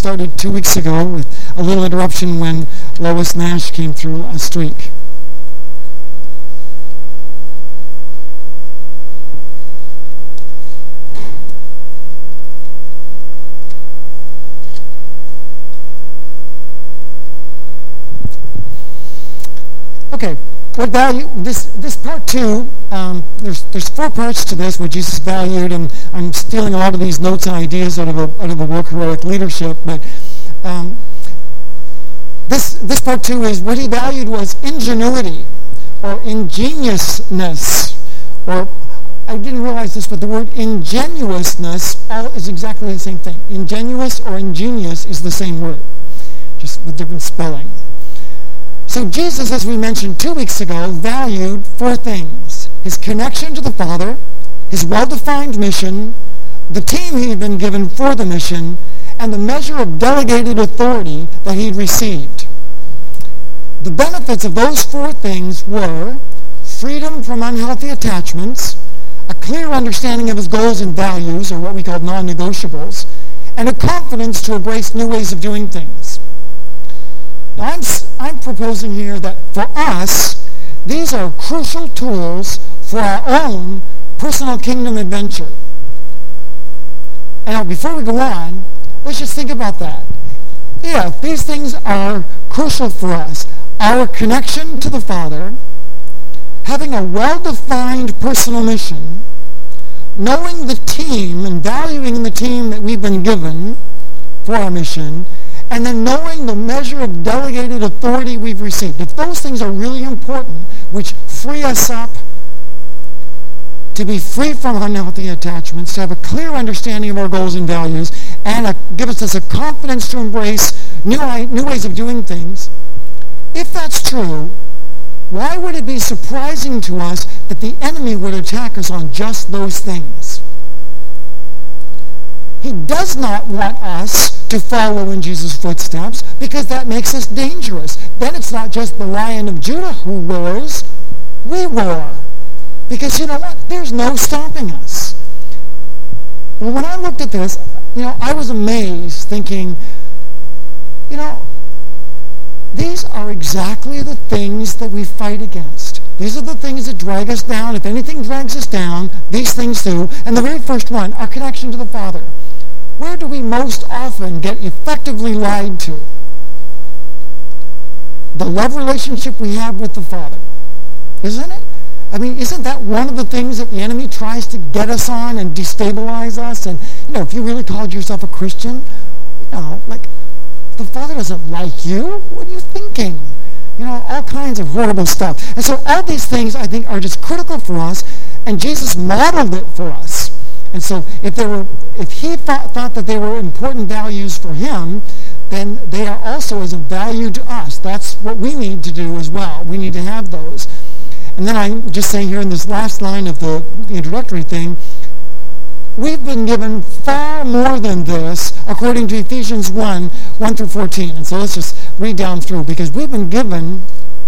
started 2 weeks ago with a little interruption when Lois Nash came through last week. Okay, what value? This part 2. There's 4 parts to this, what Jesus valued, and I'm stealing a lot of these notes and ideas out of the work of Heroic Leadership. But this part 2 is what he valued was ingenuity or ingeniousness, or I didn't realize this, but the word ingenuousness is exactly the same thing. Ingenuous or ingenious is the same word, just with different spelling. So Jesus, as we mentioned 2 weeks ago, valued 4 things: his connection to the Father, his well-defined mission, the team he had been given for the mission, and the measure of delegated authority that he'd received. The benefits of those 4 things were freedom from unhealthy attachments, a clear understanding of his goals and values, or what we call non-negotiables, and a confidence to embrace new ways of doing things. Now, I'm proposing here that for us, these are crucial tools for our own personal kingdom adventure. And now, before we go on, let's just think about that. If these things are crucial for us, our connection to the Father, having a well-defined personal mission, knowing the team and valuing the team that we've been given for our mission, and then knowing the measure of delegated authority we've received. If those things are really important, which free us up to be free from unhealthy attachments, to have a clear understanding of our goals and values, and give us a confidence to embrace new ways of doing things, if that's true, why would it be surprising to us that the enemy would attack us on just those things? He does not want us to follow in Jesus' footsteps, because that makes us dangerous. Then it's not just the Lion of Judah who roars, we roar. Because you know what? There's no stopping us. Well, when I looked at this, I was amazed, thinking, these are exactly the things that we fight against. These are the things that drag us down. If anything drags us down, these things do. And the very first one, our connection to the Father. Where do we most often get effectively lied to? The love relationship we have with the Father. Isn't it? I mean, isn't that one of the things that the enemy tries to get us on and destabilize us? And, if you really called yourself a Christian, the Father doesn't like you. What are you thinking? All kinds of horrible stuff. And so all these things, I think, are just critical for us, and Jesus modeled it for us. And so if he thought that they were important values for him, then they are also as a value to us. That's what we need to do as well. We need to have those. And then I'm just saying here in this last line of the introductory thing, we've been given far more than this, according to Ephesians 1 through 14. And so let's just read down through, because we've been given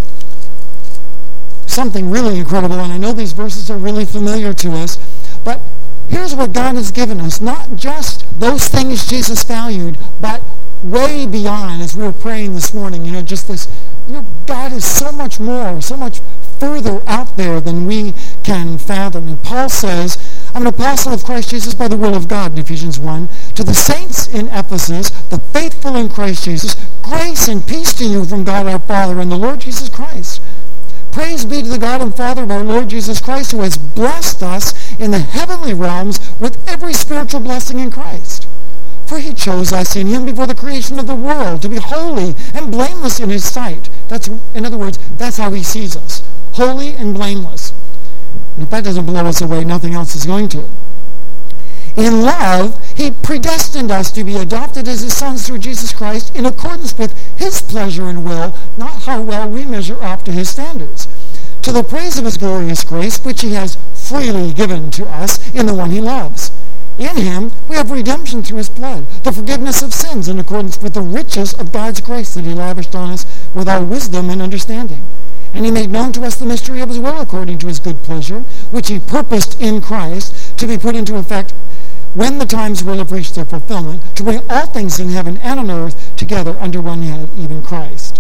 something really incredible, and I know these verses are really familiar to us, but here's what God has given us. Not just those things Jesus valued, but way beyond, as we were praying this morning, just this, God is so much more, so much further out there than we can fathom. And Paul says, I'm an apostle of Christ Jesus by the will of God, in Ephesians 1, to the saints in Ephesus, the faithful in Christ Jesus, grace and peace to you from God our Father and the Lord Jesus Christ. Praise be to the God and Father of our Lord Jesus Christ, who has blessed us in the heavenly realms with every spiritual blessing in Christ. For he chose us in him before the creation of the world to be holy and blameless in his sight. In other words, that's how he sees us. Holy and blameless. And if that doesn't blow us away, nothing else is going to. In love, he predestined us to be adopted as his sons through Jesus Christ in accordance with his pleasure and will, not how well we measure up to his standards, to the praise of his glorious grace, which he has freely given to us in the one he loves. In him, we have redemption through his blood, the forgiveness of sins in accordance with the riches of God's grace that he lavished on us with all wisdom and understanding. And he made known to us the mystery of his will according to his good pleasure, which he purposed in Christ to be put into effect when the times will have reached their fulfillment, to bring all things in heaven and on earth together under one head, even Christ.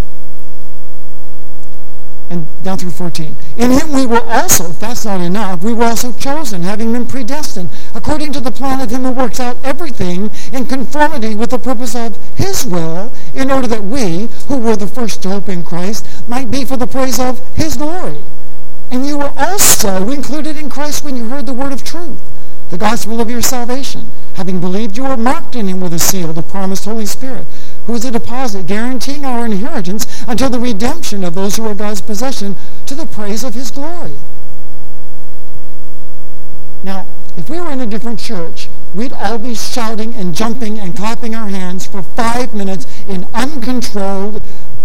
And down through 14. In him we were also, if that's not enough, we were also chosen, having been predestined, according to the plan of him who works out everything in conformity with the purpose of his will, in order that we, who were the first to hope in Christ, might be for the praise of his glory. And you were also included in Christ when you heard the word of truth, the gospel of your salvation. Having believed, you were marked in him with a seal, the promised Holy Spirit, who is a deposit guaranteeing our inheritance until the redemption of those who are God's possession, to the praise of his glory. Now, if we were in a different church, we'd all be shouting and jumping and clapping our hands for 5 minutes in uncontrolled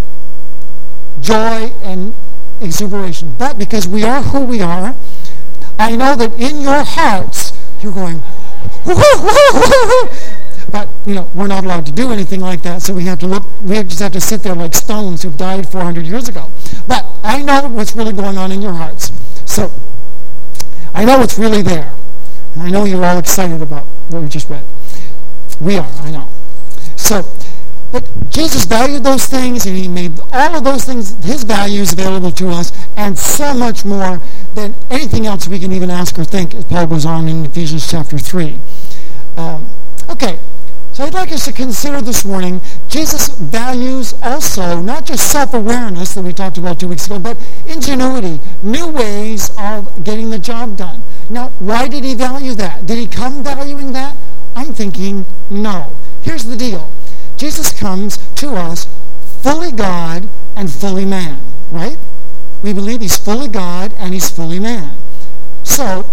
joy and exuberation. But because we are who we are, I know that in your hearts, you're going, woo, woo, woo, woo. But, we're not allowed to do anything like that, so we just have to sit there like stones who've died 400 years ago. But I know what's really going on in your hearts. So, I know what's really there. And I know you're all excited about what we just read. We are, I know. So, but Jesus valued those things, and he made all of those things, his values, available to us, and so much more than anything else we can even ask or think, as Paul goes on in Ephesians chapter 3. Okay, so I'd like us to consider this morning, Jesus values also not just self-awareness that we talked about 2 weeks ago, but ingenuity, new ways of getting the job done. Now, why did he value that? Did he come valuing that? I'm thinking no. Here's the deal. Jesus comes to us fully God and fully man, right? We believe he's fully God and he's fully man. So,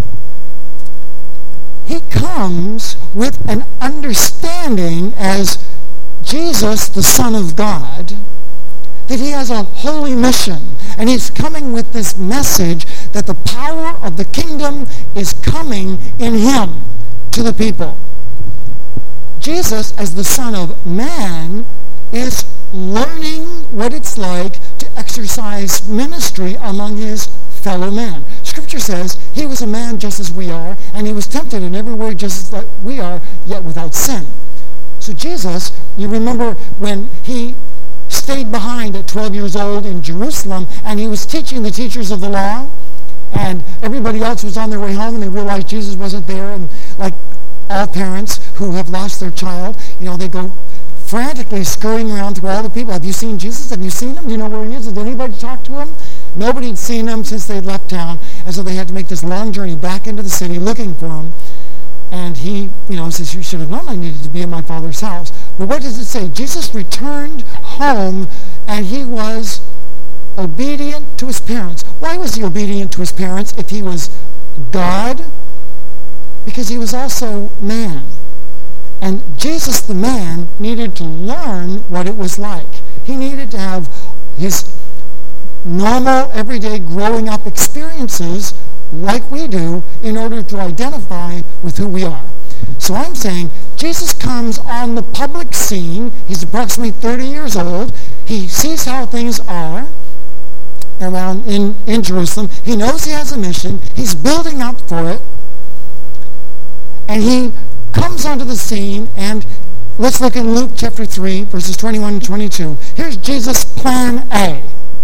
he comes with an understanding as Jesus, the Son of God, that he has a holy mission. And he's coming with this message that the power of the kingdom is coming in him to the people. Jesus, as the Son of Man, is learning what it's like to exercise ministry among his fellow man. Scripture says he was a man just as we are, and he was tempted in every way just as we are, yet without sin. So Jesus, you remember when he stayed behind at 12 years old in Jerusalem, and he was teaching the teachers of the law, and everybody else was on their way home, and they realized Jesus wasn't there, and like all parents who have lost their child, they go frantically scurrying around through all the people. Have you seen Jesus? Have you seen him? Do you know where he is? Did anybody talk to him? Nobody had seen him since they'd left town, and so they had to make this long journey back into the city looking for him. And he, says, you should have known I needed to be in my Father's house. But what does it say? Jesus returned home, and he was obedient to his parents. Why was he obedient to his parents if he was God? Because he was also man. And Jesus, the man, needed to learn what it was like. He needed to have his normal, everyday, growing up experiences like we do in order to identify with who we are. So I'm saying Jesus comes on the public scene. He's approximately 30 years old. He sees how things are around in Jerusalem. He knows he has a mission. He's building up for it. And he comes onto the scene, and let's look in Luke chapter 3, verses 21 and 22. Here's Jesus' plan A.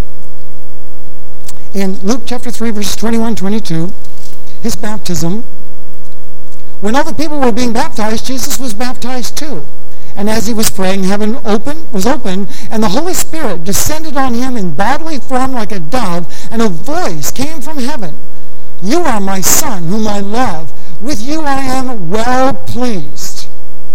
In Luke chapter 3, verses 21 and 22, his baptism. When all the people were being baptized, Jesus was baptized too. And as he was praying, heaven was open, and the Holy Spirit descended on him in bodily form like a dove, and a voice came from heaven. You are my Son, whom I love. With you I am well pleased.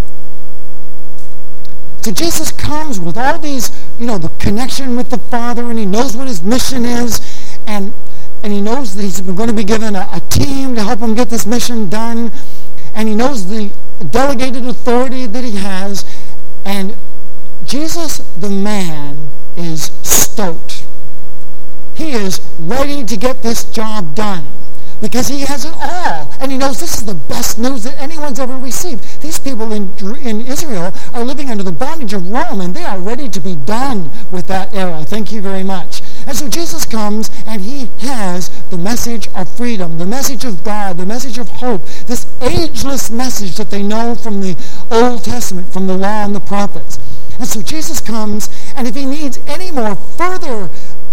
So Jesus comes with all these, the connection with the Father, and he knows what his mission is, and he knows that he's going to be given a team to help him get this mission done, and he knows the delegated authority that he has, and Jesus, the man, is stoked. He is ready to get this job done, because he has it all. And he knows this is the best news that anyone's ever received. These people in Israel are living under the bondage bondage of Rome, and they are ready to be done with that era. Thank you very much. And so Jesus comes, and he has the message of freedom, the message of God, the message of hope, this ageless message that they know from the Old Testament, from the law and the prophets. And so Jesus comes, and if he needs any more further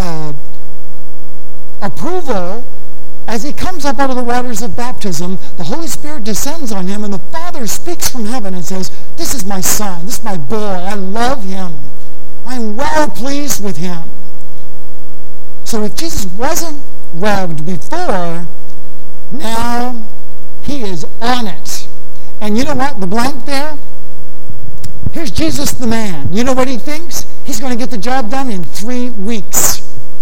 approval, as he comes up out of the waters of baptism, the Holy Spirit descends on him, and the Father speaks from heaven and says, "This is my son, this is my boy, I love him. I'm well pleased with him." So if Jesus wasn't loved before, now he is on it. And you know what? The blank there? Here's Jesus the man. You know what he thinks? He's going to get the job done in 3 weeks.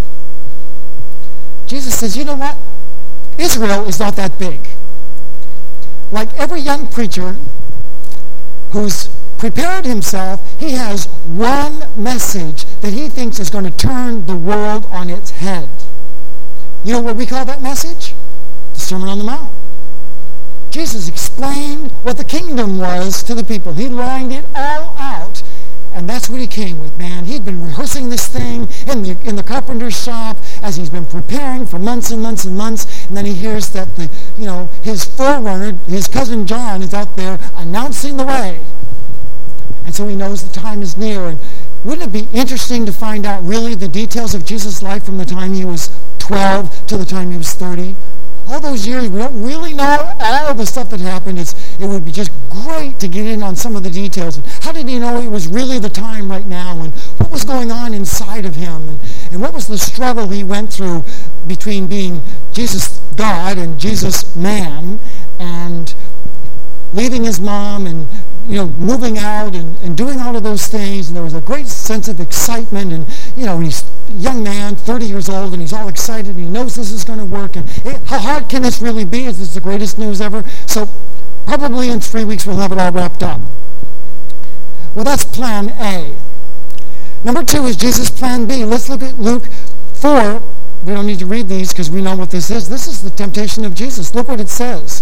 Jesus says, you know what? Israel is not that big. Like every young preacher who's prepared himself, he has one message that he thinks is going to turn the world on its head. You know what we call that message? The Sermon on the Mount. Jesus explained what the kingdom was to the people. He lined it all out, and that's what he came with, man. He'd been rehearsing this thing in the carpenter's shop as he's been preparing for months and months and months, and then he hears that his forerunner, his cousin John, is out there announcing the way. And so he knows the time is near. And wouldn't it be interesting to find out really the details of Jesus' life from the time he was 12 to the time he was 30? All those years, we don't really know all the stuff that happened. It would be just great to get in on some of the details. How did he know it was really the time right now? And what was going on inside of him? And what was the struggle he went through between being Jesus God and Jesus man, and leaving his mom and moving out and doing all of those things? And there was a great sense of excitement, and he's a young man, 30 years old, and he's all excited, and he knows this is going to work, and how hard can this really be? Is this the greatest news ever? So probably in 3 weeks we'll have it all wrapped up. Well, that's plan A. Number 2 is Jesus' plan B. Let's look at Luke 4. We don't need to read these because we know what this is. This is the temptation of Jesus. Look what it says.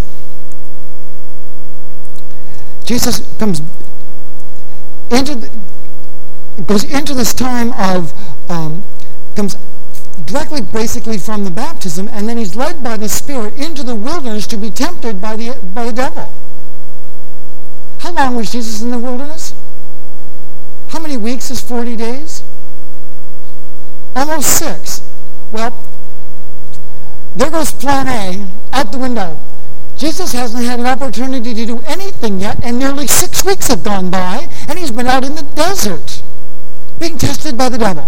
Jesus goes into this time of, comes directly basically from the baptism, and then he's led by the Spirit into the wilderness to be tempted by the devil. How long was Jesus in the wilderness? How many weeks is 40 days? Almost 6. Well, there goes plan A out the window. Jesus hasn't had an opportunity to do anything yet, and nearly 6 weeks have gone by, and he's been out in the desert being tested by the devil.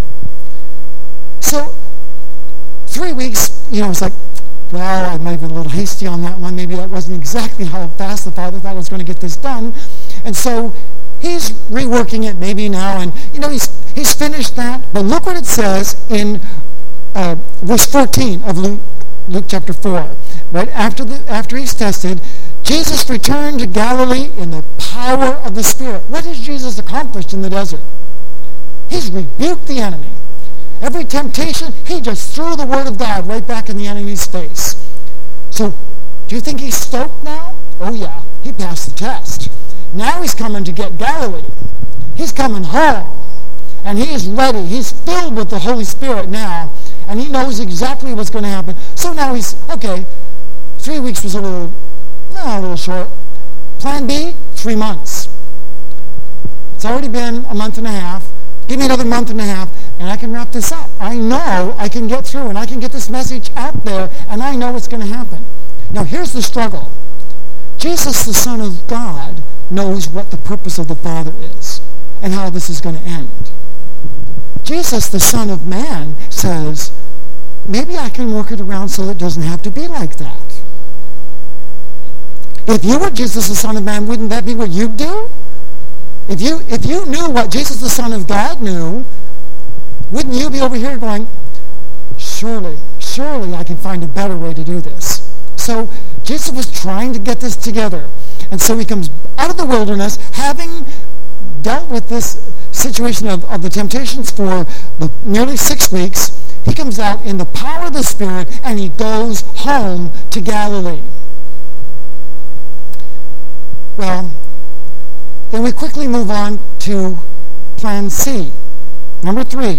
So 3 weeks, it's like, well, I might have been a little hasty on that one. Maybe that wasn't exactly how fast the Father thought I was going to get this done. And so he's reworking it maybe now, and he's finished that. But look what it says in verse 14 of Luke chapter 4. Right after he's tested, Jesus returned to Galilee in the power of the Spirit. What has Jesus accomplished in the desert? He's rebuked the enemy. Every temptation, he just threw the word of God right back in the enemy's face. So, do you think he's stoked now? Oh yeah, he passed the test. Now he's coming to get Galilee. He's coming home. And he is ready. He's filled with the Holy Spirit now. And he knows exactly what's going to happen. So now he's, okay, 3 weeks was a little short. Plan B, 3 months. It's already been a month and a half. Give me another month and a half, and I can wrap this up. I know I can get through, and I can get this message out there, and I know what's going to happen. Now, here's the struggle. Jesus, the Son of God, knows what the purpose of the Father is and how this is going to end. Jesus, the Son of Man, says, maybe I can work it around so it doesn't have to be like that. If you were Jesus, the Son of Man, wouldn't that be what you'd do? If you knew what Jesus, the Son of God, knew, wouldn't you be over here going, surely I can find a better way to do this? So Jesus was trying to get this together. And so he comes out of the wilderness, having dealt with this situation of the temptations for nearly 6 weeks. He comes out in the power of the Spirit, and he goes home to Galilee. Well, then we quickly move on to plan C. Number 3.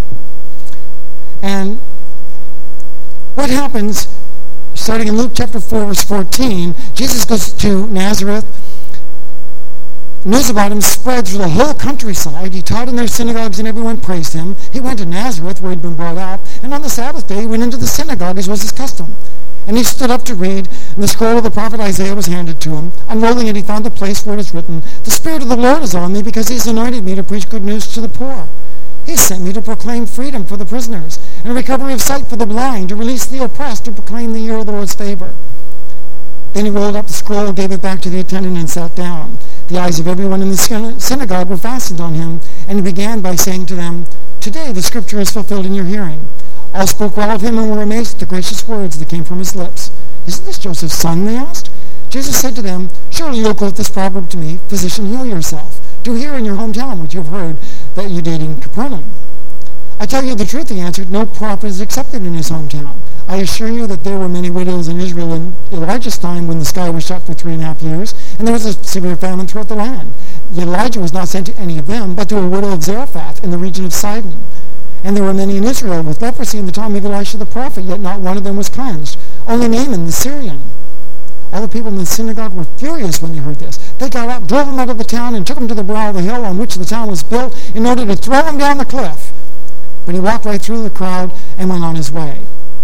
And what happens, starting in Luke chapter 4, verse 14, Jesus goes to Nazareth. News about him spread through the whole countryside. He taught in their synagogues and everyone praised him. He went to Nazareth where he'd been brought up, and on the Sabbath day he went into the synagogue as was his custom. And he stood up to read, and the scroll of the prophet Isaiah was handed to him. Unrolling it, he found the place where it is written, "The Spirit of the Lord is on me because he's anointed me to preach good news to the poor. He sent me to proclaim freedom for the prisoners and recovery of sight for the blind, to release the oppressed, to proclaim the year of the Lord's favor." Then he rolled up the scroll, gave it back to the attendant, and sat down. The eyes of everyone in the synagogue were fastened on him, and he began by saying to them, "Today the scripture is fulfilled in your hearing." All spoke well of him and were amazed at the gracious words that came from his lips. "Isn't this Joseph's son?" they asked. Jesus said to them, "Surely you'll quote this proverb to me, 'Physician, heal yourself.' Do here in your hometown what you have heard that you did in Capernaum." "I tell you the truth," he answered, "no prophet is accepted in his hometown. I assure you that there were many widows in Israel in Elijah's time when the sky was shut for 3.5 years, and there was a severe famine throughout the land. Yet Elijah was not sent to any of them, but to a widow of Zarephath in the region of Sidon. And there were many in Israel with leprosy in the time of Elisha the prophet, yet not one of them was cleansed, only Naaman the Syrian." All the people in the synagogue were furious when they heard this. They got up, drove him out of the town, and took him to the brow of the hill on which the town was built in order to throw him down the cliff. But he walked right through the crowd and went on his way.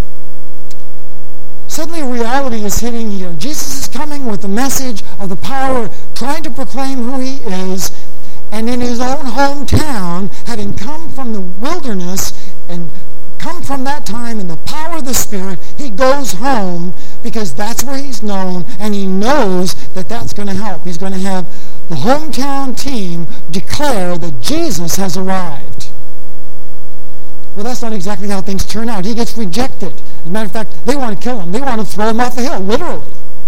Suddenly reality is hitting here. Jesus is coming with the message of the power, trying to proclaim who he is, and in his own hometown, having come from the wilderness and come from that time in the power of the Spirit, he goes home because that's where he's known, and he knows that that's going to help. He's going to have the hometown team declare that Jesus has arrived. Well, that's not exactly how things turn out. He gets rejected. As a matter of fact, they want to kill him. They want to throw him off the hill, literally.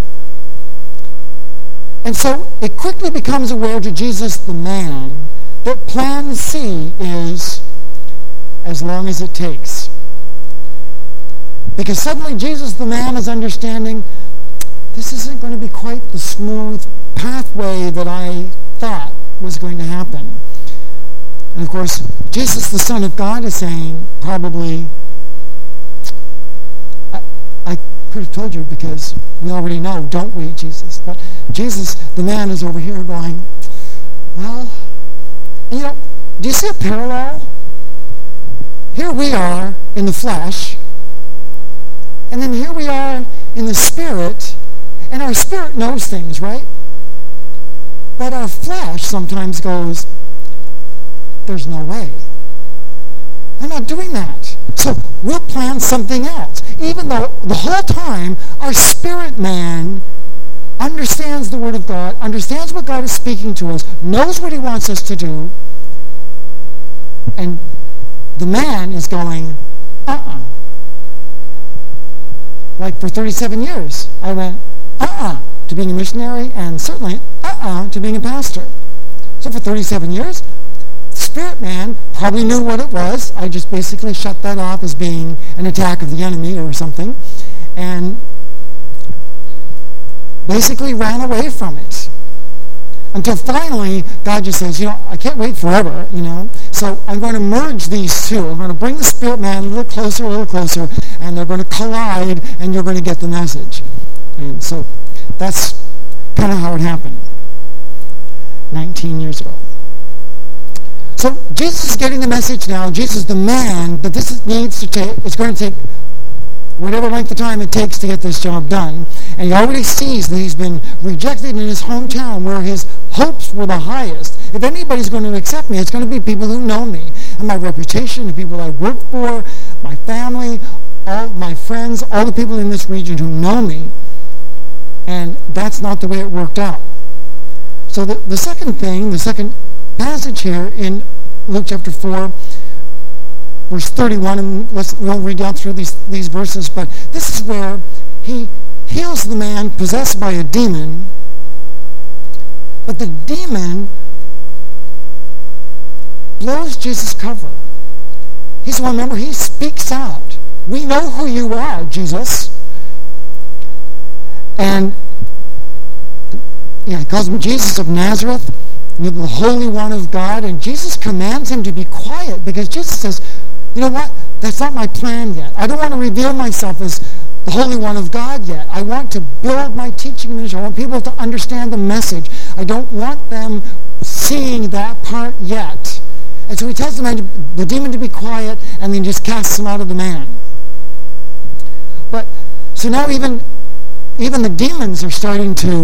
And so it quickly becomes aware to Jesus, the man, that plan C is as long as it takes. Because suddenly Jesus, the man, is understanding this isn't going to be quite the smooth pathway that I thought was going to happen. And of course, Jesus, the Son of God, is saying probably, I could have told you because we already know, don't we, Jesus? But Jesus, the man, is over here going, well, you know, do you see a parallel? Here we are in the flesh, and then here we are in the spirit, and our spirit knows things, right? But our flesh sometimes goes, there's no way. I'm not doing that. So we'll plan something else. Even though the whole time our spirit man understands the Word of God, understands what God is speaking to us, knows what he wants us to do, and the man is going, Like for 37 years, I went, to being a missionary, and certainly, to being a pastor. So for 37 years, spirit man probably knew what it was. I just basically shut that off as being an attack of the enemy or something, and basically ran away from it. Until finally, God just says, I can't wait forever, So I'm going to merge these two. I'm going to bring the spirit man a little closer, and they're going to collide, and you're going to get the message. And so that's kind of how it happened 19 years ago. So Jesus is getting the message now. Jesus, the man, but it's going to take whatever length of time it takes to get this job done. And he already sees that he's been rejected in his hometown where his hopes were the highest. If anybody's going to accept me, it's going to be people who know me and my reputation, the people I work for, my family, all my friends, all the people in this region who know me. And that's not the way it worked out. So the second passage here in Luke chapter 4, verse 31, and we'll read down through these verses, but this is where he heals the man possessed by a demon, but the demon blows Jesus' cover. He's one, remember, he speaks out. We know who you are, Jesus. And he calls him Jesus of Nazareth. the Holy One of God, and Jesus commands him to be quiet because Jesus says, you know what? That's not my plan yet. I don't want to reveal myself as the Holy One of God yet. I want to build my teaching ministry. I want people to understand the message. I don't want them seeing that part yet. And so he tells the demon to be quiet, and then just casts him out of the man. But so now even the demons are starting to,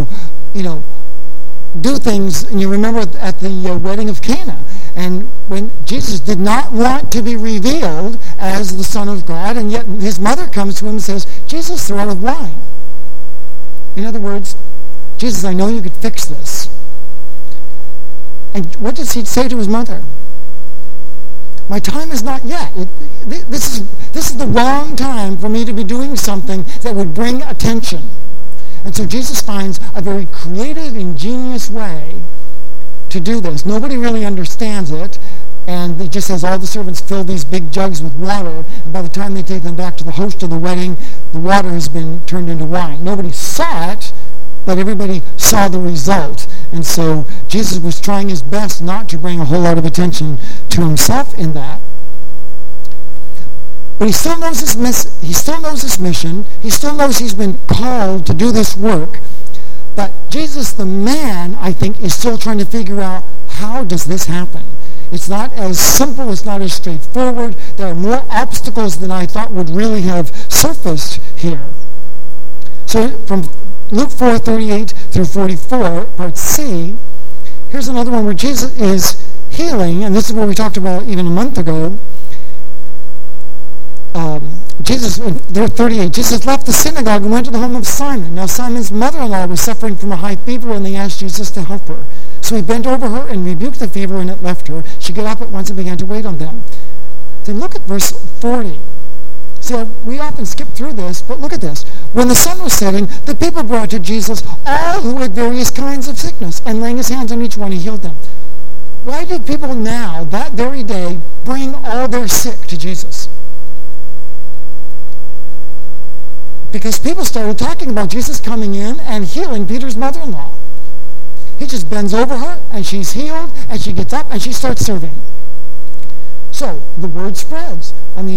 do things. And you remember at the wedding of Cana, and when Jesus did not want to be revealed as the Son of God, and yet his mother comes to him and says, Jesus, they're out of wine. In other words, Jesus, I know you could fix this. And what does he say to his mother? My time is not yet. This is the wrong time for me to be doing something that would bring attention. And so Jesus finds a very creative, ingenious way to do this. Nobody really understands it, and he just says all the servants fill these big jugs with water, and by the time they take them back to the host of the wedding, the water has been turned into wine. Nobody saw it, but everybody saw the result. And so Jesus was trying his best not to bring a whole lot of attention to himself in that. But he still knows his mission. He still knows he's been called to do this work. But Jesus, the man, I think, is still trying to figure out, how does this happen? It's not as simple. It's not as straightforward. There are more obstacles than I thought would really have surfaced here. So from Luke 4:38 through 44, part C, here's another one where Jesus is healing, and this is what we talked about even a month ago. There 38, Jesus left the synagogue and went to the home of Simon. Now Simon's mother-in-law was suffering from a high fever, and they asked Jesus to help her. So he bent over her and rebuked the fever, and it left her. She got up at once and began to wait on them. Then look at verse 40. So we often skip through this, but look at this. When the sun was setting, the people brought to Jesus all who had various kinds of sickness, and laying his hands on each one, he healed them. Why do people now, that very day, bring all their sick to Jesus? Because people started talking about Jesus coming in and healing Peter's mother-in-law. He just bends over her, and she's healed, and she gets up, and she starts serving. So the word spreads.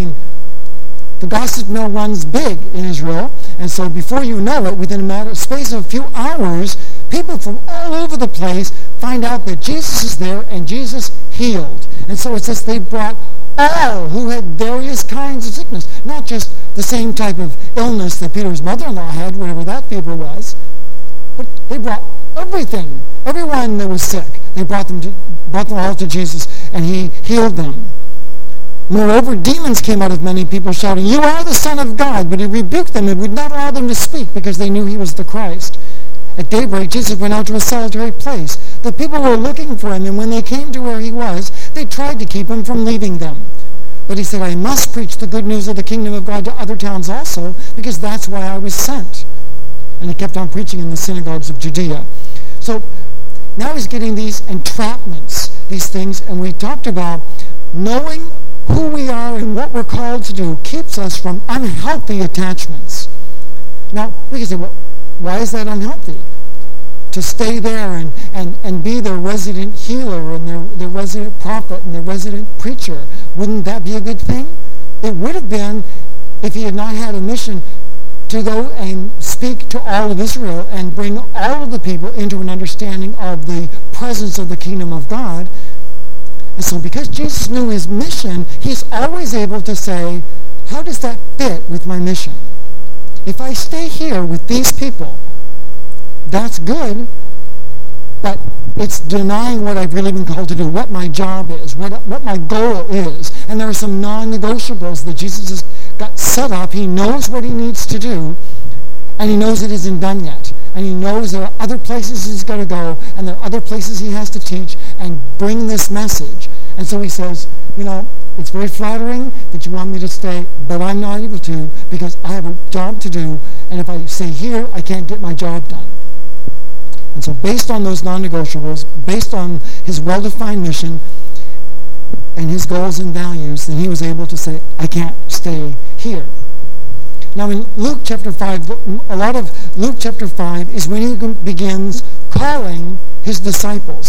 The gossip mill runs big in Israel, and so before you know it, within a space of a few hours, people from all over the place find out that Jesus is there, and Jesus healed. And so it says they brought all who had various kinds of sickness, not just the same type of illness that Peter's mother-in-law had, whatever that fever was, but they brought everything, everyone that was sick. They brought them all to Jesus, and he healed them. Moreover, demons came out of many people shouting, "You are the Son of God," but he rebuked them and would not allow them to speak because they knew he was the Christ. At daybreak, Jesus went out to a solitary place. The people were looking for him, and when they came to where he was, they tried to keep him from leaving them. But he said, "I must preach the good news of the kingdom of God to other towns also, because that's why I was sent." And he kept on preaching in the synagogues of Judea. So now he's getting these entrapments, these things, and we talked about knowing who we are and what we're called to do keeps us from unhealthy attachments. Now, we can say, well, why is that unhealthy? To stay there and be their resident healer and their resident prophet and their resident preacher. Wouldn't that be a good thing? It would have been if he had not had a mission to go and speak to all of Israel and bring all of the people into an understanding of the presence of the kingdom of God. And so because Jesus knew his mission, he's always able to say, how does that fit with my mission? If I stay here with these people, that's good, but it's denying what I've really been called to do, what my job is, what my goal is. And there are some non-negotiables that Jesus has got set up. He knows what he needs to do, and he knows it isn't done yet. And he knows there are other places he's got to go, and there are other places he has to teach and bring this message. And so he says, it's very flattering that you want me to stay, but I'm not able to because I have a job to do, and if I stay here, I can't get my job done. And so based on those non-negotiables, based on his well-defined mission and his goals and values, then he was able to say, I can't stay here. Now in Luke chapter 5, a lot of Luke chapter 5 is when he begins calling his disciples.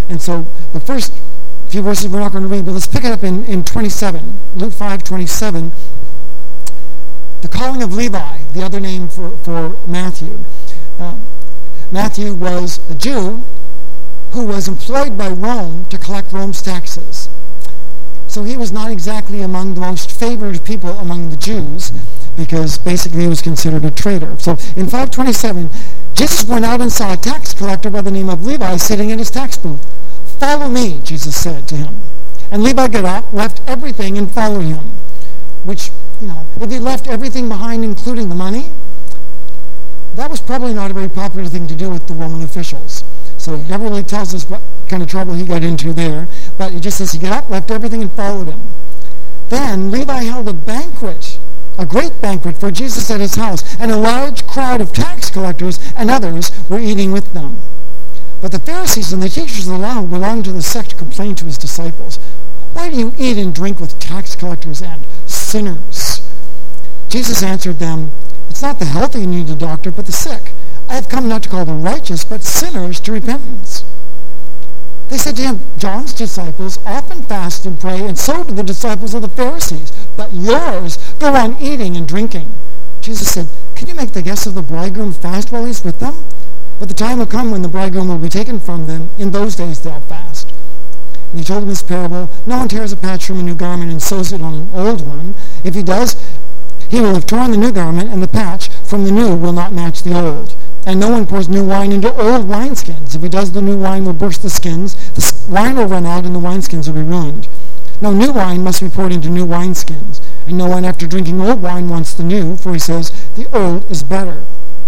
And so the first few verses we're not going to read, but let's pick it up in 27, Luke 5:27. The calling of Levi, the other name for Matthew. Matthew was a Jew who was employed by Rome to collect Rome's taxes. So he was not exactly among the most favored people among the Jews, because basically he was considered a traitor. So in 5:27, Jesus went out and saw a tax collector by the name of Levi sitting in his tax booth. "Follow me," Jesus said to him. And Levi got up, left everything, and followed him. Which, if he left everything behind, including the money, that was probably not a very popular thing to do with the Roman officials. So it never really tells us what kind of trouble he got into there. But it just says he got up, left everything, and followed him. Then Levi held a banquet, a great banquet for Jesus at his house, and a large crowd of tax collectors and others were eating with them. But the Pharisees and the teachers of the law who belonged to the sect complained to his disciples, "Why do you eat and drink with tax collectors and sinners?" Jesus answered them, "It's not the healthy who need a doctor, but the sick. I have come not to call the righteous, but sinners to repentance." They said to him, "John's disciples often fast and pray, and so do the disciples of the Pharisees, but yours go on eating and drinking." Jesus said, "Can you make the guests of the bridegroom fast while he's with them? But the time will come when the bridegroom will be taken from them. In those days they'll fast." And he told them this parable, "No one tears a patch from a new garment and sews it on an old one. If he does, he will have torn the new garment, and the patch from the new will not match the old. And no one pours new wine into old wineskins. If he does, the new wine will burst the skins, the wine will run out, and the wineskins will be ruined. No, new wine must be poured into new wineskins. And no one, after drinking old wine, wants the new, for he says, the old is better."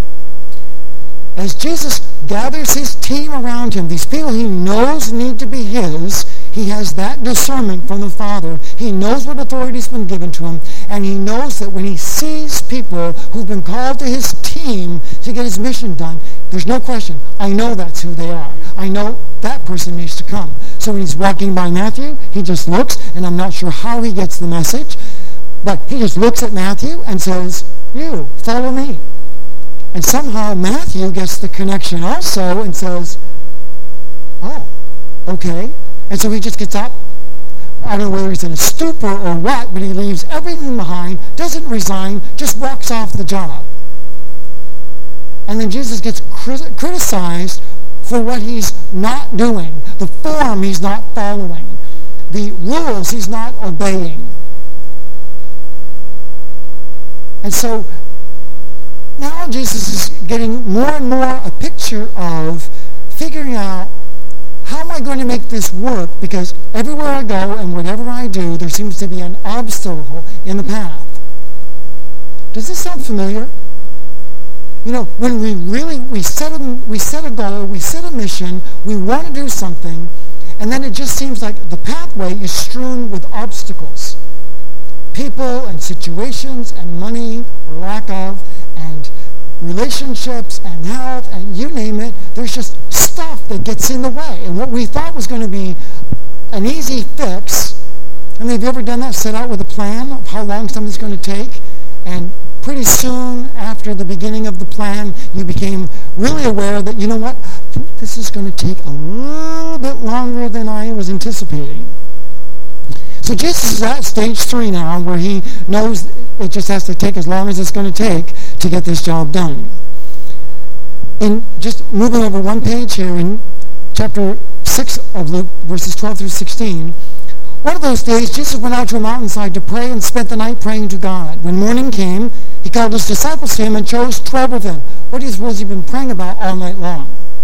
As Jesus gathers his team around him, these people he knows need to be his, he has that discernment from the Father. He knows what authority's been given to him, and he knows that when he sees people who've been called to his team to get his mission done, there's no question, I know that's who they are. I know that person needs to come. So when he's walking by Matthew, he just looks, and I'm not sure how he gets the message, but he just looks at Matthew and says, "You, follow me." And somehow Matthew gets the connection also and says, "Oh, okay." And so he just gets up. I don't know whether he's in a stupor or what, but he leaves everything behind, doesn't resign, just walks off the job. And then Jesus gets criticized for what he's not doing, the form he's not following, the rules he's not obeying. And so now Jesus is getting more and more a picture of figuring out, how am I going to make this work? Because everywhere I go and whatever I do, there seems to be an obstacle in the path. Does this sound familiar? When we set a goal, we set a mission, we want to do something, and then it just seems like the pathway is strewn with obstacles. People and situations and money or lack of, and relationships and health, and you name it, there's just stuff that gets in the way. And what we thought was going to be an easy fix, have you ever done that? Set out with a plan of how long something's going to take, and pretty soon after the beginning of the plan, you became really aware that, I think this is going to take a little bit longer than I was anticipating. So Jesus is at stage 3 now, where he knows it just has to take as long as it's going to take to get this job done. In just moving over one page here in chapter 6 of Luke, verses 12 through 16, one of those days Jesus went out to a mountainside to pray and spent the night praying to God. When morning came, he called his disciples to him and chose 12 of them. What do you suppose he'd been praying about all night long?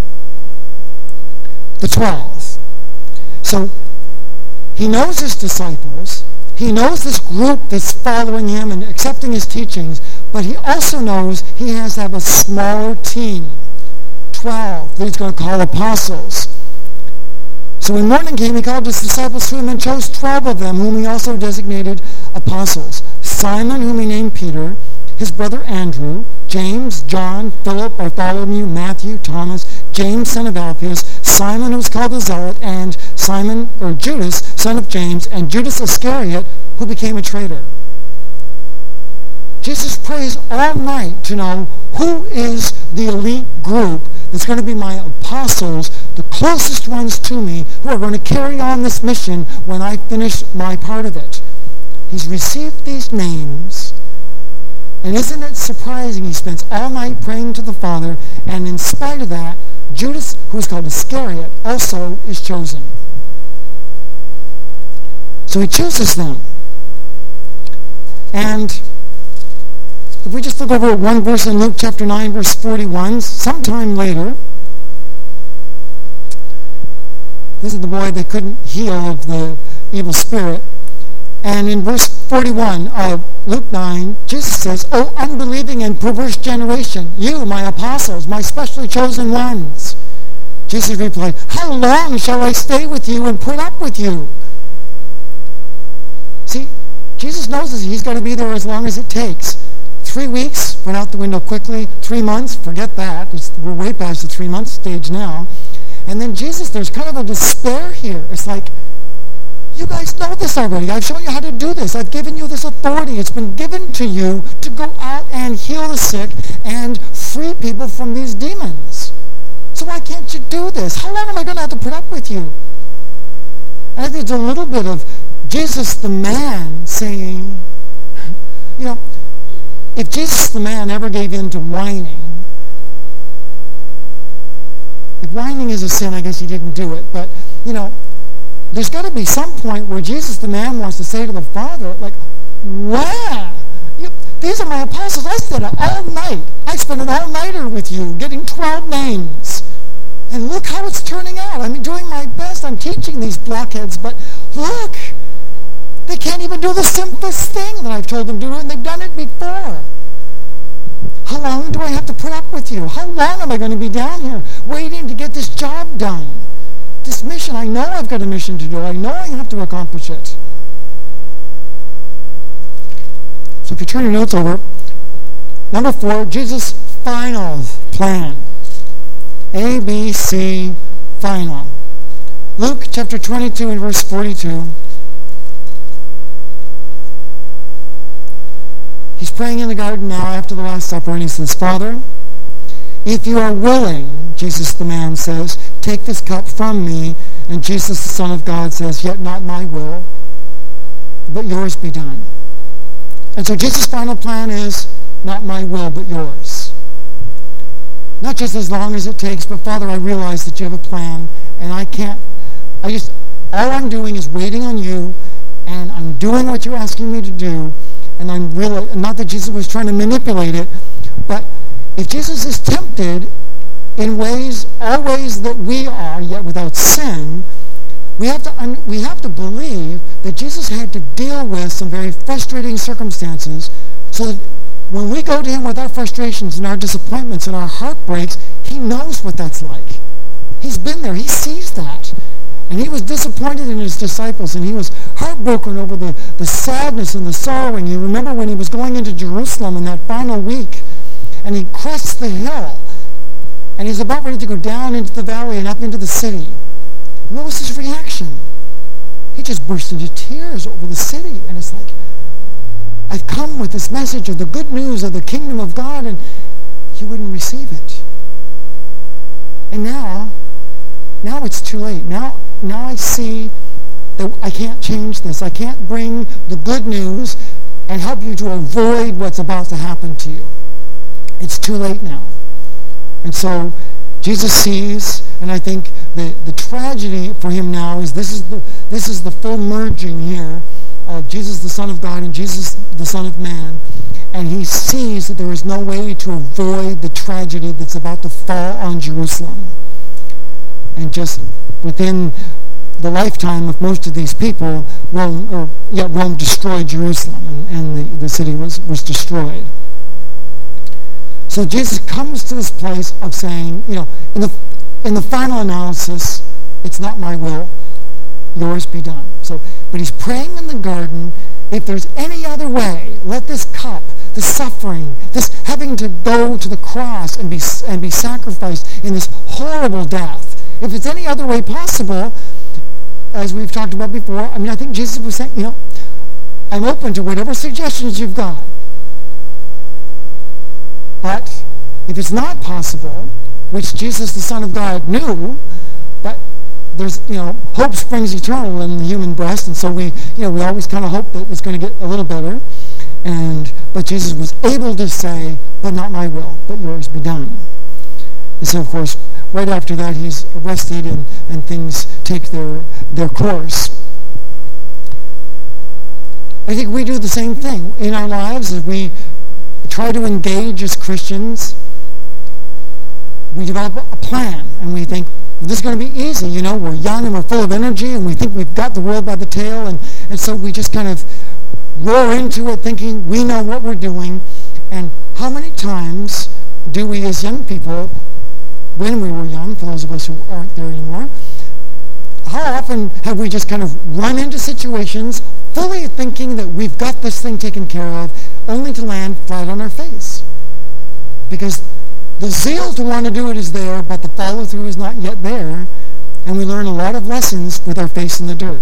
The 12. So he knows his disciples. He knows this group that's following him and accepting his teachings, but he also knows he has to have a smaller team, 12, that he's going to call apostles. So when morning came, he called his disciples to him and chose 12 of them, whom he also designated apostles. Simon, whom he named Peter, his brother Andrew, James, John, Philip, Bartholomew, Matthew, Thomas, James, son of Alphaeus, Simon, who was called the Zealot, and Judas, son of James, and Judas Iscariot, who became a traitor. Jesus prays all night to know who is the elite group that's going to be my apostles the closest ones to me who are going to carry on this mission when I finish my part of it. He's received these names, and isn't it surprising? He spends all night praying to the Father, and in spite of that, Judas, who is called Iscariot, also is chosen. So he chooses them. And if we just look over at one verse in Luke chapter 9, verse 41, sometime later, this is the boy that couldn't heal of the evil spirit. And in verse 41 of Luke 9, Jesus says, "O unbelieving and perverse generation, you, my apostles, my specially chosen ones." Jesus replied, "How long shall I stay with you and put up with you?" See, Jesus knows that he's got to be there as long as it takes. 3 weeks went out the window quickly. 3 months, forget that. We're way past the 3-month stage now. And then Jesus, there's kind of a despair here. It's like, you guys know this already. I've shown you how to do this. I've given you this authority. It's been given to you to go out and heal the sick and free people from these demons. So why can't you do this? How long am I going to have to put up with you? And I think there's a little bit of Jesus the man saying, you know, if Jesus the man ever gave in to whining, if whining is a sin, I guess he didn't do it. But, you know, there's got to be some point where Jesus the man wants to say to the Father, like, wow, these are my apostles. I spent it all night. I spent an all-nighter with you, getting 12 names. And look how it's turning out. I'm doing my best. I'm teaching these blockheads, but look, they can't even do the simplest thing that I've told them to do, and they've done it before. How long do I have to put up with you? How long am I going to be down here waiting to get this job done? This mission, I know I've got a mission to do. I know I have to accomplish it. So if you turn your notes over, number 4, Jesus' final plan. A, B, C, final. Luke chapter 22 and verse 42. He's praying in the garden now after the Last Supper, and he says, "Father, if you are willing," Jesus the man says, "take this cup from me." And Jesus the Son of God says, "Yet not my will, but yours be done." And so Jesus' final plan is, not my will, but yours. Not just as long as it takes, but Father, I realize that you have a plan, and all I'm doing is waiting on you, and I'm doing what you're asking me to do, and I'm really, not that Jesus was trying to manipulate it, but if Jesus is tempted in all ways that we are, yet without sin, we have to believe that Jesus had to deal with some very frustrating circumstances, so that when we go to him with our frustrations and our disappointments and our heartbreaks, he knows what that's like. He's been there. He sees that. And he was disappointed in his disciples, and he was heartbroken over the sadness and the sorrow. And you remember when he was going into Jerusalem in that final week, and he crests the hill, and he's about ready to go down into the valley and up into the city. And what was his reaction? He just burst into tears over the city, and it's like, I've come with this message of the good news of the kingdom of God, and you wouldn't receive it. And now it's too late. Now I see that I can't change this. I can't bring the good news and help you to avoid what's about to happen to you. It's too late now. And so Jesus sees, and I think the tragedy for him now is this is the full merging here of Jesus the Son of God and Jesus the Son of Man. And he sees that there is no way to avoid the tragedy that's about to fall on Jerusalem. And just within the lifetime of most of these people, Rome destroyed Jerusalem, and the city was destroyed. So Jesus comes to this place of saying, in the final analysis, it's not my will, yours be done. But he's praying in the garden, if there's any other way, let this cup, the suffering, this having to go to the cross and be sacrificed in this horrible death, if it's any other way possible, as we've talked about before, I think Jesus was saying, I'm open to whatever suggestions you've got. But if it's not possible, which Jesus, the Son of God, knew, there's, hope springs eternal in the human breast, and so we always kind of hope that it's going to get a little better. But Jesus was able to say, but not my will, but yours be done. And so, of course, right after that, he's arrested and things take their course. I think we do the same thing in our lives as we try to engage as Christians. We develop a plan, and we think, this is going to be easy. We're young and we're full of energy, and we think we've got the world by the tail, and so we just kind of roar into it thinking we know what we're doing. And how many times do we as young people, when we were young, for those of us who aren't there anymore, how often have we just kind of run into situations fully thinking that we've got this thing taken care of, only to land flat on our face? Because the zeal to want to do it is there, but the follow-through is not yet there, and we learn a lot of lessons with our face in the dirt.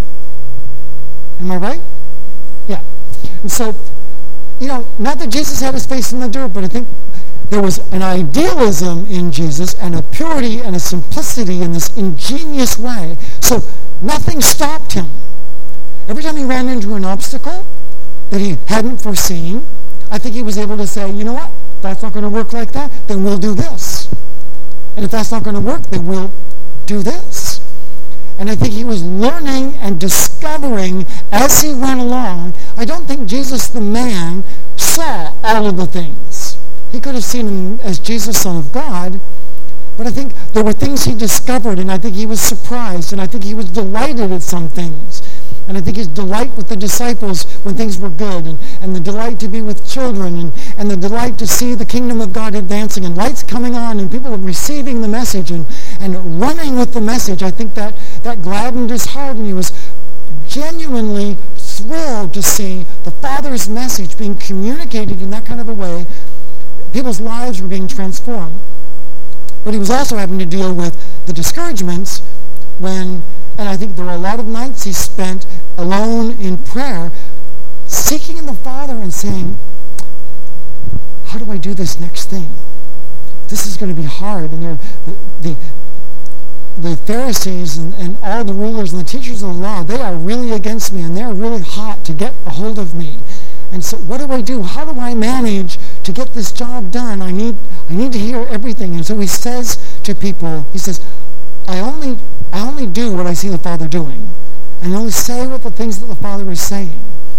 Am I right? Yeah. And so, not that Jesus had his face in the dirt, but I think there was an idealism in Jesus and a purity and a simplicity in this ingenious way. So nothing stopped him. Every time he ran into an obstacle that he hadn't foreseen, I think he was able to say, you know what? That's not going to work like that, then we'll do this. And if that's not going to work, then we'll do this. And I think he was learning and discovering as he went along. I don't think Jesus the man saw all of the things. He could have seen him as Jesus, Son of God, but I think there were things he discovered, and I think he was surprised, and I think he was delighted at some things. And I think his delight with the disciples when things were good, and the delight to be with children, and the delight to see the kingdom of God advancing, and lights coming on, and people receiving the message, and running with the message. I think that gladdened his heart, and he was genuinely thrilled to see the Father's message being communicated in that kind of a way. People's lives were being transformed. But he was also having to deal with the discouragements and I think there were a lot of nights he spent alone in prayer, seeking the Father and saying, how do I do this next thing? This is going to be hard. And the Pharisees and all the rulers and the teachers of the law, they are really against me, and they're really hot to get a hold of me. And so what do? How do I manage to get this job done? I need to hear everything. And so he says to people, he says, I only do what I see the Father doing. And I only say what the things that the Father is saying.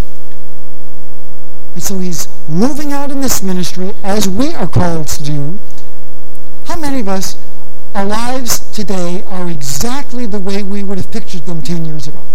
And so he's moving out in this ministry as we are called to do. How many of us, our lives today are exactly the way we would have pictured them 10 years ago?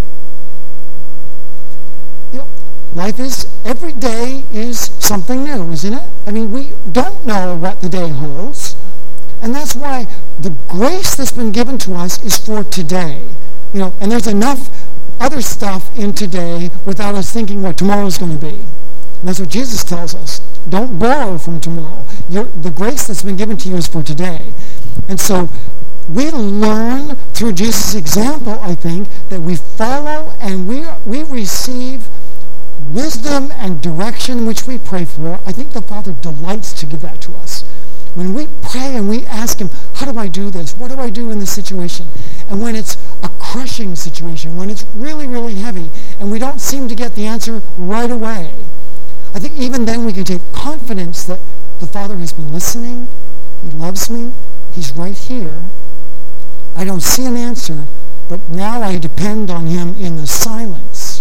Life is, every day is something new, isn't it? I mean, we don't know what the day holds. And that's why the grace that's been given to us is for today. And there's enough other stuff in today without us thinking what tomorrow's going to be. And that's what Jesus tells us. Don't borrow from tomorrow. The grace that's been given to you is for today. And so we learn through Jesus' example, I think, that we follow and we receive wisdom and direction which we pray for. I think the Father delights to give that to us. When we pray and we ask him, how do I do this? What do I do in this situation? And when it's a crushing situation, when it's really, really heavy, and we don't seem to get the answer right away, I think even then we can take confidence that the Father has been listening, he loves me, he's right here. I don't see an answer, but now I depend on him in the silence.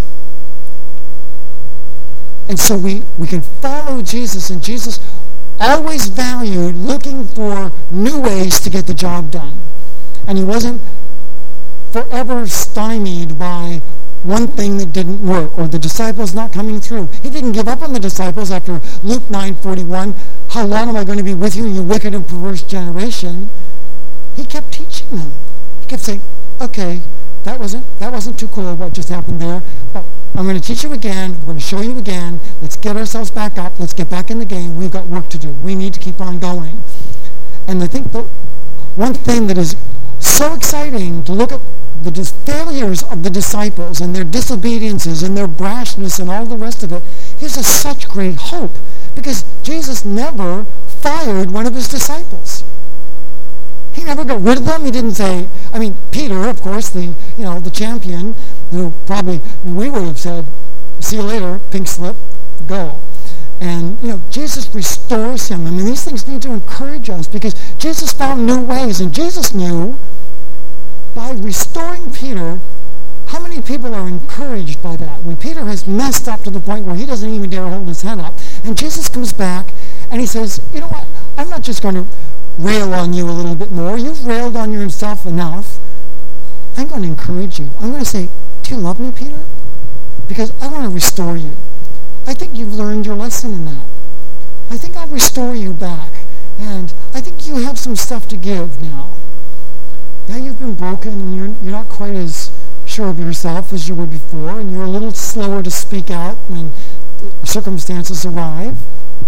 And so we can follow Jesus, and Jesus always valued looking for new ways to get the job done. And he wasn't forever stymied by one thing that didn't work, or the disciples not coming through. He didn't give up on the disciples after Luke 9:41. How long am I going to be with you, you wicked and perverse generation? He kept teaching them. He kept saying, okay, that wasn't too cool what just happened there, but I'm going to teach you again. We're going to show you again. Let's get ourselves back up. Let's get back in the game. We've got work to do. We need to keep on going. And I think the one thing that is so exciting to look at the failures of the disciples and their disobediences and their brashness and all the rest of it gives us such great hope, because Jesus never fired one of his disciples. He never got rid of them. He didn't say, Peter, of course, the champion, who probably we would have said, see you later, pink slip, go. And, Jesus restores him. These things need to encourage us because Jesus found new ways. And Jesus knew by restoring Peter, how many people are encouraged by that? When Peter has messed up to the point where he doesn't even dare hold his head up, and Jesus comes back and he says, you know what, I'm not just going to rail on you a little bit more. You've railed on yourself enough. I'm going to encourage you. I'm going to say, do you love me, Peter? Because I want to restore you. I think you've learned your lesson in that. I think I'll restore you back. And I think you have some stuff to give now. Yeah, you've been broken and you're not quite as sure of yourself as you were before, and you're a little slower to speak out when circumstances arrive.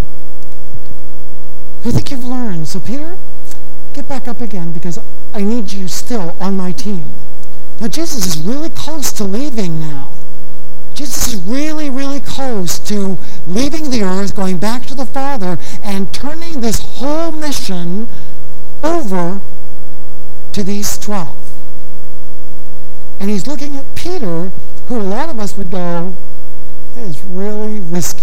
I think you've learned. So Peter, get back up again because I need you still on my team. Now Jesus is really close to leaving now. Jesus is really, really close to leaving the earth, going back to the Father, and turning this whole mission over to these 12. And he's looking at Peter, who a lot of us would go, that is really risky.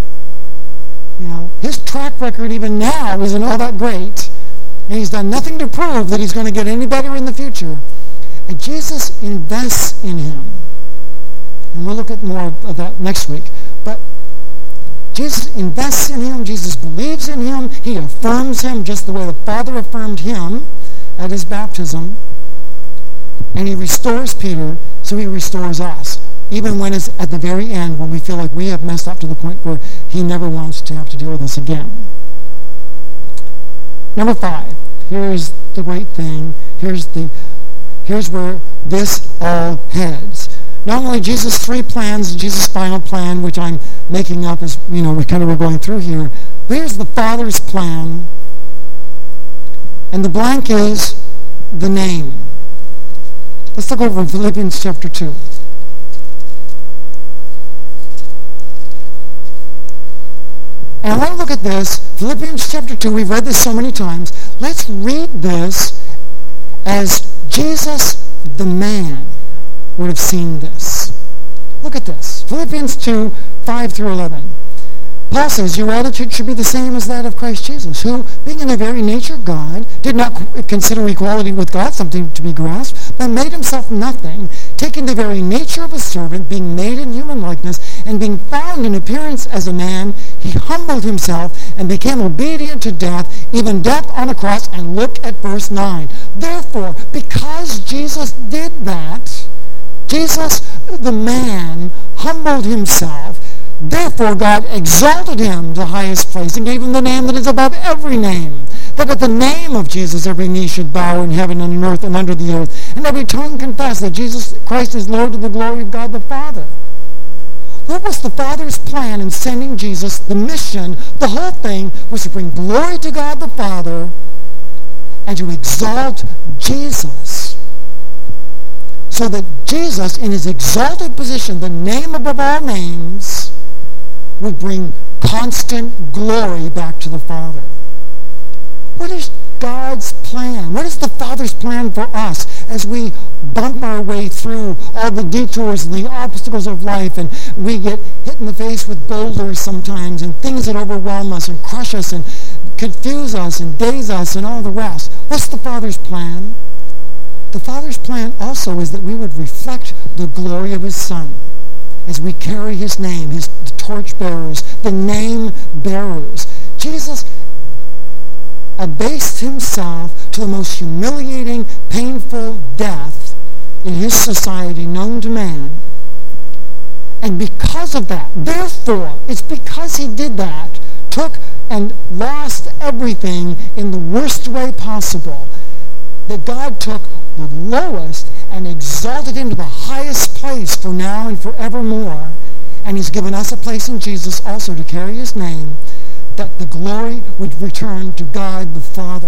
His track record even now isn't all that great. And he's done nothing to prove that he's going to get any better in the future. And Jesus invests in him. And we'll look at more of that next week. But Jesus invests in him. Jesus believes in him. He affirms him just the way the Father affirmed him at his baptism. And he restores Peter, so he restores us. Even when it's at the very end, when we feel like we have messed up to the point where he never wants to have to deal with us again. Number 5. Here's the great thing. Here's where this all heads. Not only Jesus' 3 plans, Jesus' final plan, which I'm making up as, we're going through here. But here's the Father's plan. And the blank is the name. Let's look over in Philippians chapter 2. And I want to look at this, Philippians chapter 2, we've read this so many times. Let's read this as Jesus, the man, would have seen this. Look at this. Philippians 2, 5 through 11. Paul says, your attitude should be the same as that of Christ Jesus, who, being in the very nature God, did not consider equality with God something to be grasped, but made himself nothing, taking the very nature of a servant, being made in human likeness, and being found in appearance as a man, he humbled himself and became obedient to death, even death on a cross. And look at verse 9. Therefore, because Jesus did that, Jesus, the man, humbled himself. Therefore God exalted him to the highest place and gave him the name that is above every name, that at the name of Jesus every knee should bow in heaven and on earth and under the earth, and every tongue confess that Jesus Christ is Lord to the glory of God the Father. What was the Father's plan in sending Jesus? The mission, the whole thing, was to bring glory to God the Father and to exalt Jesus. So that Jesus, in his exalted position, the name above all names, would bring constant glory back to the Father. What is God's plan? What is the Father's plan for us as we bump our way through all the detours and the obstacles of life, and we get hit in the face with boulders sometimes and things that overwhelm us and crush us and confuse us and daze us and all the rest? What's the Father's plan? The Father's plan also is that we would reflect the glory of his Son as we carry his name, the torch bearers, the name bearers. Jesus abased himself to the most humiliating, painful death in his society known to man. And because of that, therefore, it's because he did that, took and lost everything in the worst way possible, that God took the lowest and exalted him to the highest place for now and forevermore. And he's given us a place in Jesus also to carry his name, that the glory would return to God the Father.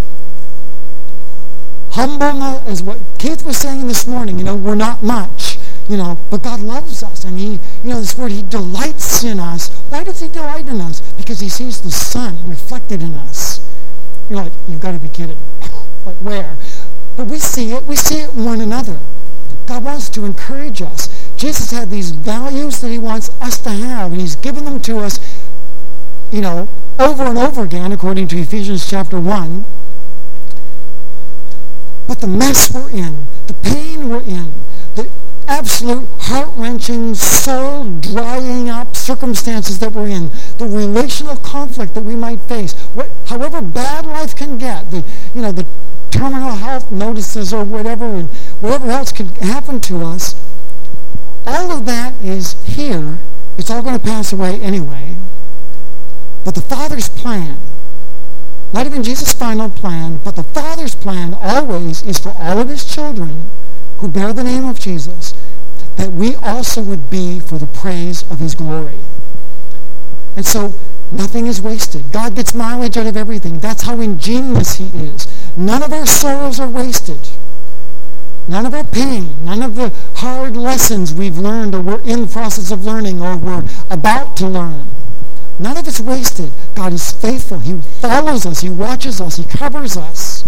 Humble is what Keith was saying this morning. We're not much, but God loves us. And he, this word, he delights in us. Why does he delight in us? Because he sees the Son reflected in us. You're like, you've got to be kidding. Like where? But we see it in one another. God wants to encourage us. Jesus had these values that he wants us to have, and he's given them to us, over and over again, according to Ephesians chapter 1. But the mess we're in, the pain we're in, the absolute heart-wrenching, soul-drying up circumstances that we're in, the relational conflict that we might face, however bad life can get, the terminal health notices or whatever, and whatever else could happen to us, all of that is here. It's all going to pass away anyway. But the Father's plan, not even Jesus' final plan, but the Father's plan always is for all of his children who bear the name of Jesus, that we also would be for the praise of his glory. And so nothing is wasted. God gets mileage out of everything. That's how ingenious he is. None of our sorrows are wasted. None of our pain, none of the hard lessons we've learned or we're in the process of learning or we're about to learn, none of it's wasted. God is faithful. He follows us. He watches us. He covers us.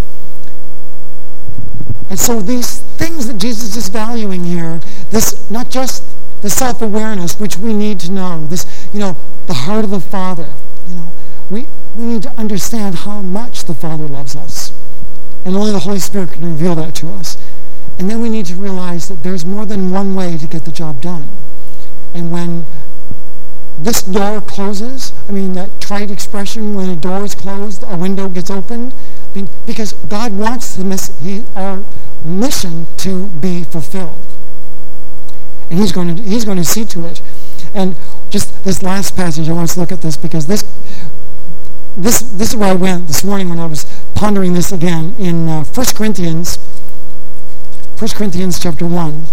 And so these things that Jesus is valuing here, this not just the self-awareness, which we need to know, this, the heart of the Father. We need to understand how much the Father loves us. And only the Holy Spirit can reveal that to us. And then we need to realize that there's more than one way to get the job done. And when this door closes, that trite expression, when a door is closed, a window gets opened, because God wants our mission to be fulfilled. And he's going to see to it. And just this last passage, I want us to look at this, because this is where I went this morning when I was pondering this again in 1 Corinthians chapter 1,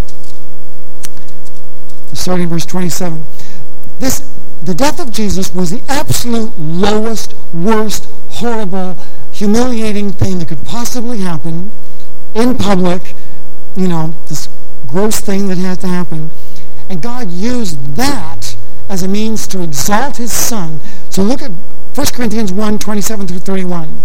starting verse 27. The death of Jesus was the absolute lowest, worst, horrible, humiliating thing that could possibly happen in public, this gross thing that had to happen. And God used that as a means to exalt his Son. So look at 1 Corinthians 1, 27 through 31.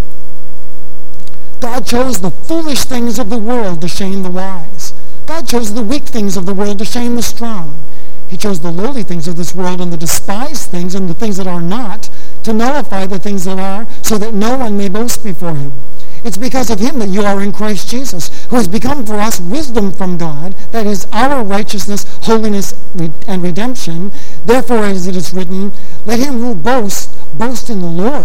God chose the foolish things of the world to shame the wise. God chose the weak things of the world to shame the strong. He chose the lowly things of this world and the despised things and the things that are not to nullify the things that are, so that no one may boast before him. It's because of him that you are in Christ Jesus, who has become for us wisdom from God, that is our righteousness, holiness, and redemption. Therefore, as it is written, let him who boasts, boast in the Lord.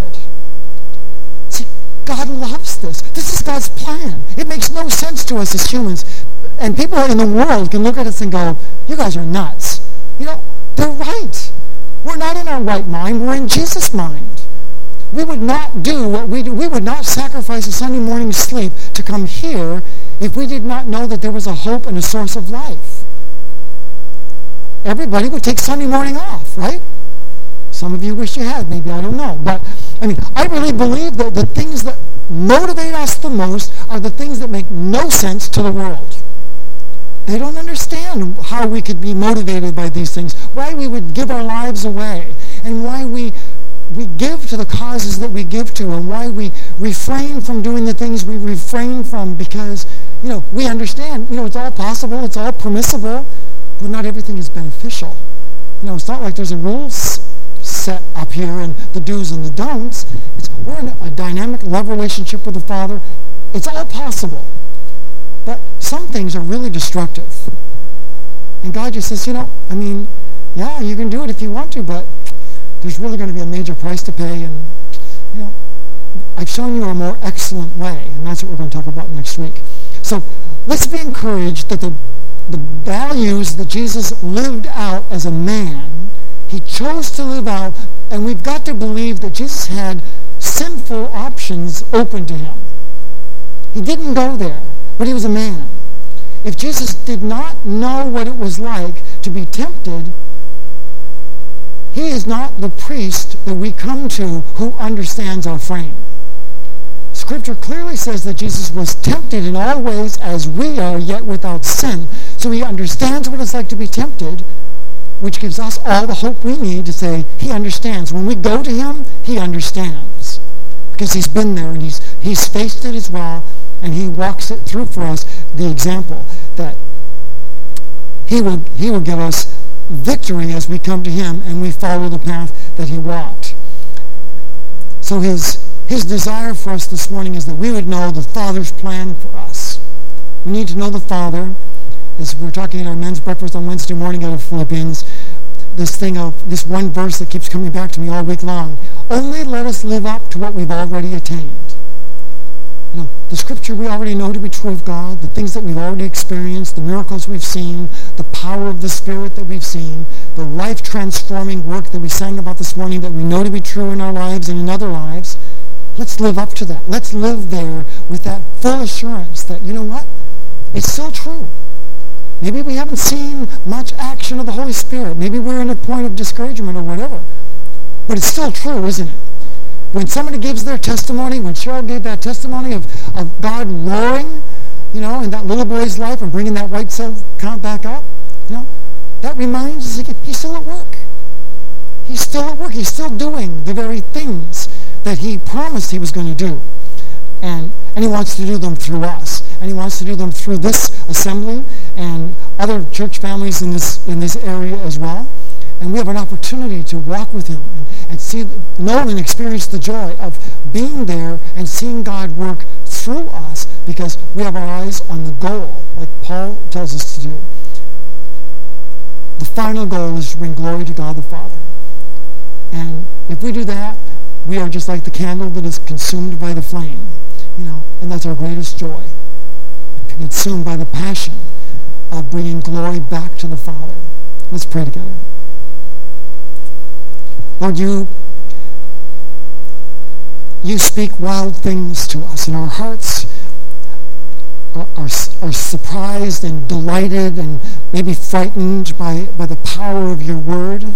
See, God loves this. This is God's plan. It makes no sense to us as humans. And people in the world can look at us and go, you guys are nuts. They're right. We're not in our right mind. We're in Jesus' mind. We would not do what we do. We would not sacrifice a Sunday morning sleep to come here if we did not know that there was a hope and a source of life. Everybody would take Sunday morning off, right? Some of you wish you had, maybe, I don't know. But, I really believe that the things that motivate us the most are the things that make no sense to the world. They don't understand how we could be motivated by these things, why we would give our lives away, and why we give to the causes that we give to, and why we refrain from doing the things we refrain from, because, we understand, it's all possible, it's all permissible, but not everything is beneficial. It's not like there's a rules set up here and the do's and the don'ts. We're in a dynamic love relationship with the Father. It's all possible. But some things are really destructive. And God just says, yeah, you can do it if you want to, but there's really going to be a major price to pay. And, I've shown you a more excellent way. And that's what we're going to talk about next week. So let's be encouraged that the values that Jesus lived out as a man, he chose to live out, and we've got to believe that Jesus had sinful options open to him. He didn't go there. But he was a man. If Jesus did not know what it was like to be tempted, he is not the priest that we come to who understands our frame. Scripture clearly says that Jesus was tempted in all ways as we are, yet without sin. So he understands what it's like to be tempted, which gives us all the hope we need to say, he understands. When we go to him, he understands. because he's been there and he's faced it as well, and he walks it through for us, the example that he will give us victory as we come to him and we follow the path that he walked. So his desire for us this morning is that we would know the Father's plan for us. We need to know the Father. As we're talking in our men's breakfast on Wednesday morning out of Philippians, this one verse that keeps coming back to me all week long. Only let us live up to what we've already attained. The scripture we already know to be true of God, the things that we've already experienced, the miracles we've seen, the power of the Spirit that we've seen, the life-transforming work that we sang about this morning that we know to be true in our lives and in other lives. Let's live up to that. Let's live there with that full assurance that, you know what? It's still true. Maybe we haven't seen much action of the Holy Spirit. Maybe we're in a point of discouragement or whatever. But it's still true, isn't it? When somebody gives their testimony, when Cheryl gave that testimony of God roaring, in that little boy's life and bringing that white cell count back up, that reminds us again, he's still at work. He's still at work. He's still doing the very things that he promised he was going to do. And he wants to do them through us. And he wants to do them through this assembly and other church families in this area as well. And we have an opportunity to walk with him and know and experience the joy of being there and seeing God work through us because we have our eyes on the goal, like Paul tells us to do. The final goal is to bring glory to God the Father. And if we do that, we are just like the candle that is consumed by the flame, and that's our greatest joy. Consumed by the passion of bringing glory back to the Father. Let's pray together. Lord, you speak wild things to us, and our hearts are surprised and delighted and maybe frightened by the power of your word.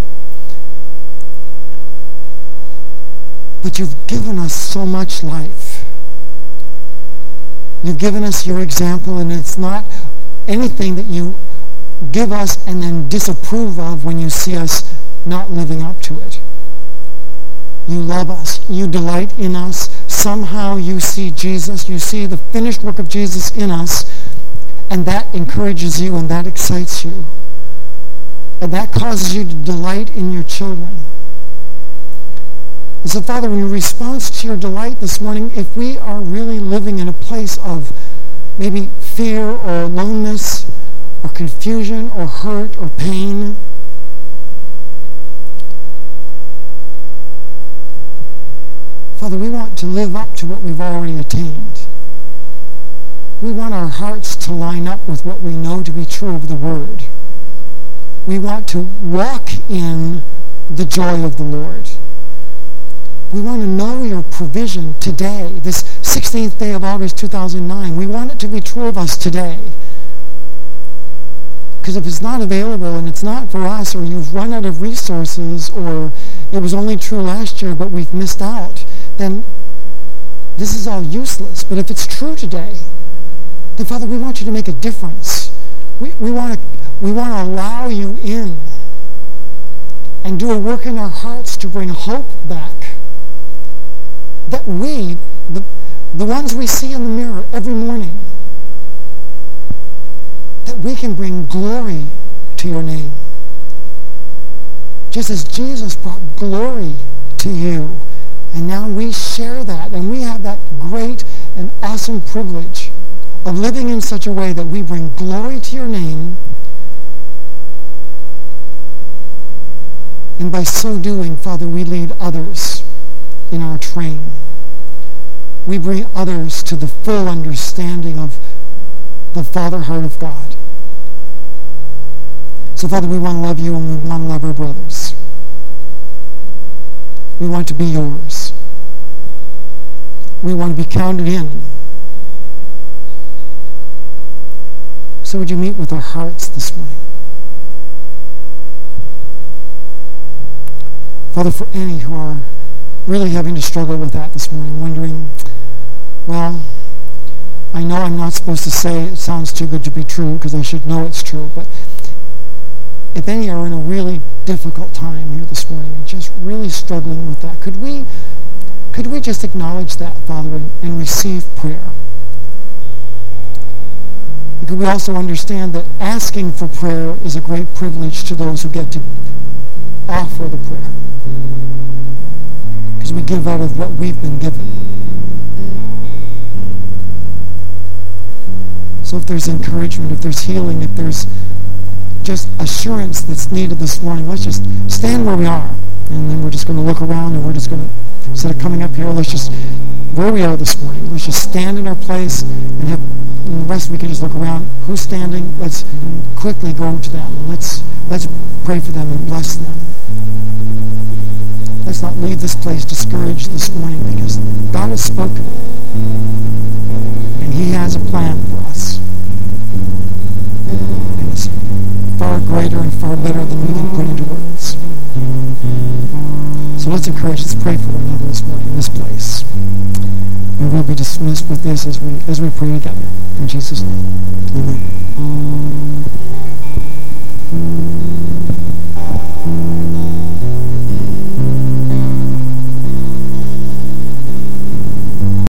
But you've given us so much life. You've given us your example, and it's not anything that you give us and then disapprove of when you see us not living up to it. You love us. You delight in us. Somehow you see Jesus. You see the finished work of Jesus in us, and that encourages you and that excites you. And that causes you to delight in your children. And so, Father, in response to your delight this morning, if we are really living in a place of maybe fear or aloneness or confusion or hurt or pain, Father, we want to live up to what we've already attained. We want our hearts to line up with what we know to be true of the Word. We want to walk in the joy of the Lord. We want to know your provision today, this 16th day of August 2009. We want it to be true of us today. Because if it's not available and it's not for us, or you've run out of resources, or it was only true last year but we've missed out, then this is all useless. But if it's true today, then Father, we want you to make a difference. We want to allow you in and do a work in our hearts to bring hope back. That we, the ones we see in the mirror every morning, that we can bring glory to your name. Just as Jesus brought glory to you. And now we share that, and we have that great and awesome privilege of living in such a way that we bring glory to your name. And by so doing, Father, we lead others in our train. We bring others to the full understanding of the Father heart of God. So, Father, we want to love you and we want to love our brothers. We want to be yours. We want to be counted in. So would you meet with our hearts this morning? Father, for any who are really having to struggle with that this morning, wondering, well, I know I'm not supposed to say it sounds too good to be true because I should know it's true, but if any are in a really difficult time here this morning and just really struggling with that, could Could we just acknowledge that, Father, and receive prayer? Could we also understand that asking for prayer is a great privilege to those who get to offer the prayer? Because we give out of what we've been given. So if there's encouragement, if there's healing, if there's just assurance that's needed this morning, let's just stand where we are. And then we're just going to look around, and we're just going to, instead of coming up here, let's just, where we are this morning, let's just stand in our place and have, and the rest we can just look around. Who's standing? Let's quickly go to them. And let's pray for them and bless them. Let's not leave this place discouraged this morning, because God has spoken. And He has a plan for us. And it's far greater and far better than we can put into words. So let's encourage, let's pray for one another this morning in this place. We will be dismissed with this as we pray together. In Jesus' name, amen.